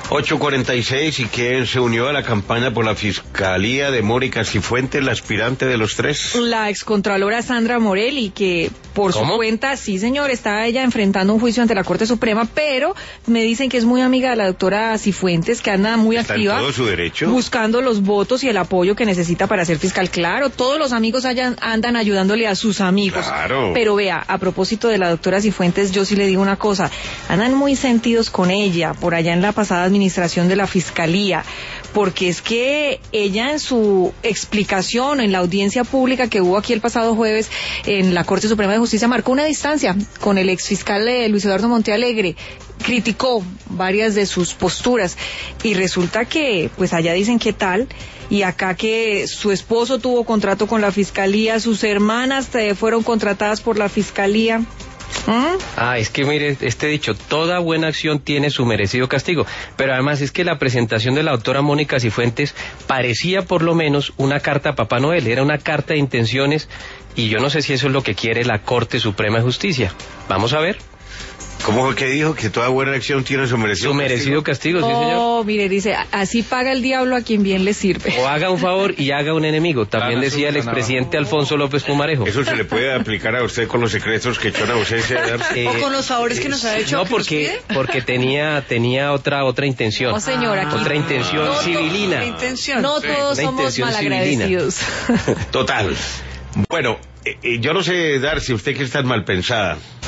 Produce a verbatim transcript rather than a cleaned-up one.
ocho cuarenta y seis, ¿y quién se unió a la campaña por la Fiscalía de Mónica Cifuentes, la aspirante de los tres? La excontralora Sandra Morelli, que por ¿Cómo? su cuenta, sí señor, está ella enfrentando un juicio ante la Corte Suprema, pero me dicen que es muy amiga de la doctora Cifuentes, que anda muy ¿Está activa. en todo su derecho? Buscando los votos y el apoyo que necesita para ser fiscal. Claro, todos los amigos hayan, andan ayudándole a sus amigos. Claro. Pero vea, a propósito de la doctora Cifuentes, yo sí le digo una cosa, andan muy sentidos con ella, por allá en la pasada administración de la Fiscalía, porque es que ella en su explicación en la audiencia pública que hubo aquí el pasado jueves en la Corte Suprema de Justicia marcó una distancia con el exfiscal eh, Luis Eduardo Montealegre, criticó varias de sus posturas y resulta que pues allá dicen qué tal y acá que su esposo tuvo contrato con la Fiscalía, sus hermanas eh, fueron contratadas por la Fiscalía. ¿Mm? Ah, es que mire, este dicho, toda buena acción tiene su merecido castigo, pero además es que la presentación de la doctora Mónica Cifuentes parecía por lo menos una carta a Papá Noel, era una carta de intenciones y yo no sé si eso es lo que quiere la Corte Suprema de Justicia. Vamos a ver. ¿Cómo fue que dijo que toda buena acción tiene su merecido Su merecido castigo, castigo, sí señor. Oh, mire, dice, así paga el diablo a quien bien le sirve. O haga un favor y haga un enemigo, también Claro, decía el expresidente Alfonso López Pumarejo. Eso se le puede aplicar a usted con los secretos que echó en ausencia de dar. Eh, O con los favores que nos ha hecho. No, que porque nos pide. porque tenía tenía otra otra intención. No, señor, aquí Otra intención no, civilina. La intención. No Sí. todos Una somos intención malagradecidos. Total. Bueno, eh, eh, yo no sé, Dar, si usted que es tan mal pensada,